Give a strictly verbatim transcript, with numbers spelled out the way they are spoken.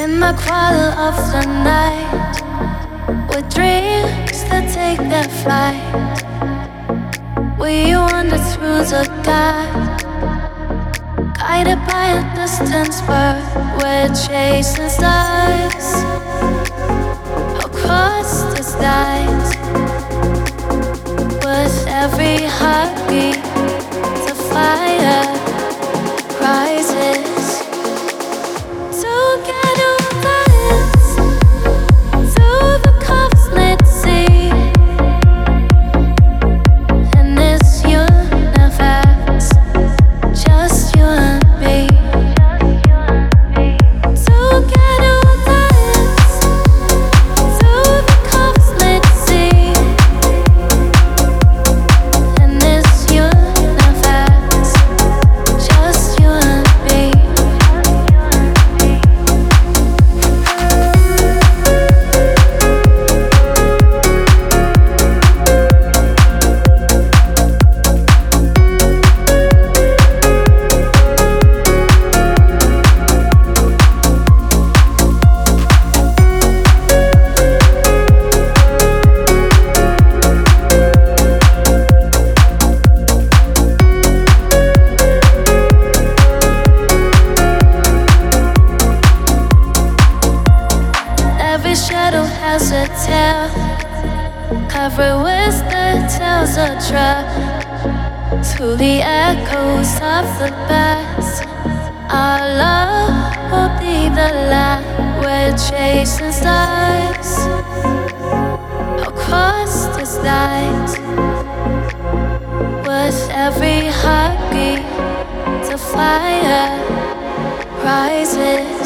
In the quiet of the night, with dreams that take their flight, we wander through the dark, guided by a distant bird. We're chasing stars across the skies. With every heartbeat, the fire rises. Together we'll dance through the cosmic sea. In this universe, just you and me. Together we'll dance through the cosmic sea. In this universe, just you and me. Every shadow has a tale, covered with the tales of trouble. Through the echoes of the past, our love will be the light. We're chasing stars across the skies. With every heartbeat, the fire rises.